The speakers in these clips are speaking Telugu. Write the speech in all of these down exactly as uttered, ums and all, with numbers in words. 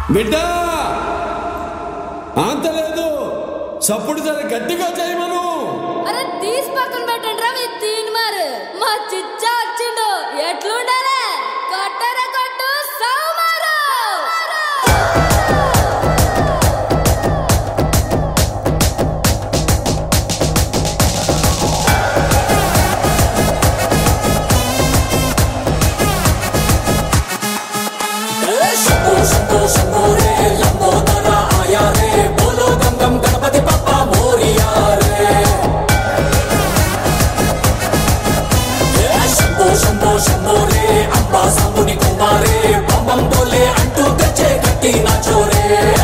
బిడ్డ అంతలేదు, సప్పుడు సరే గట్టిగా చేయమను. అరే తీసి పక్కన పెట్టండి రా మీ తీన్ మారు. మా చిచ్చా వచ్చిండు, ఎట్లుండాలి? కొట్టర కొట్టు సౌమారు. शंभो शंभो शंभो रे लंबोदर आया रे, बोलो गम गम गणपति बप्पा मोरिया रे। शंभो शंभो शंभो रे अंबा सांबुनी कुमारे, बम बम बोले अंटू गच्चे गट्टी नाचो रे।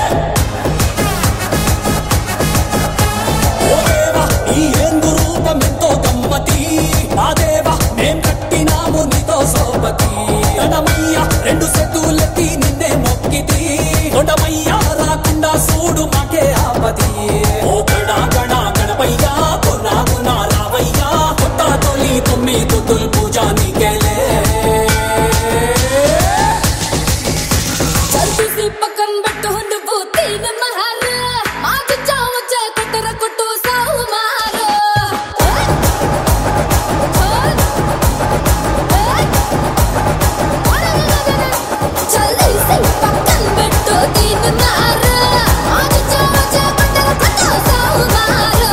ओ देवा ఈ ఏందు రూపమెంతో గమ్మతి, మా దేవా మేం కట్టినాము నీతో సోపతి. గణమయ్య రెండు సెతులెత్తి నిన్నే మొక్కితి, కొండమయ్య రాకుండా సూడు మాకే ఆపతి. ఓ గణ గణ గణపయ్య గునా గునా రావయ్య, కొత్త తొలి తొమ్మిది తుల్ పూజ నీకేలే. చల్తీసి పక్కన పెట్టు నువ్వు తీన్ మహారు. మా చిచ్చా వచ్చే కొట్టర కొట్టు సౌమారు. చల్తీసి పక్కన పెట్టు తీన్ మహారు. మా చిచ్చా వచ్చే కొట్టర కొట్టు సౌమారు.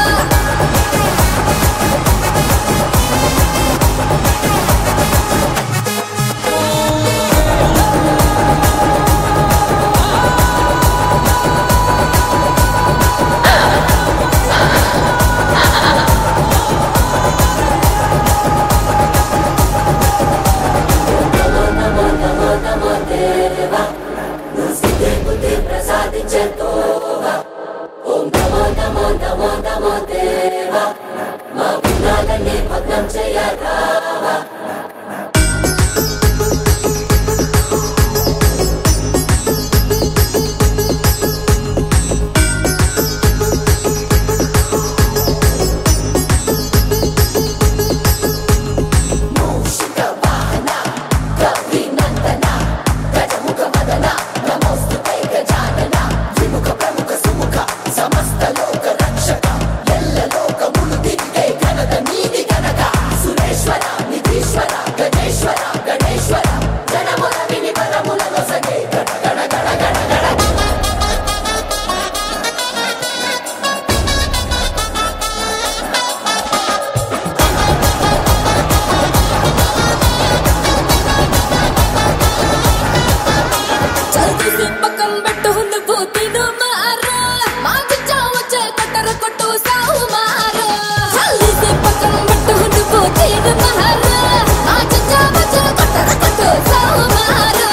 చల్తీసి పక్కన పెట్టు నువ్వు తీన్ మహారు. మా చిచ్చా వచ్చే కొట్టర కొట్టు సౌమారు. చల్తీసి పక్కన పెట్టు నువ్వు తీన్ మహారు. మా చిచ్చా వచ్చే కొట్టర కొట్టు సౌమారు.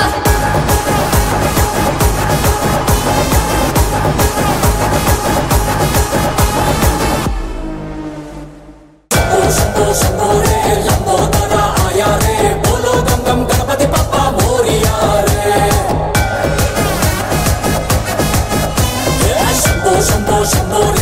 शंभो शंभो शंभो रे लंबोदर आया रे, बोलो गम गम गणपति बप्पा मोरिया रे। शंभो शंभो शंभो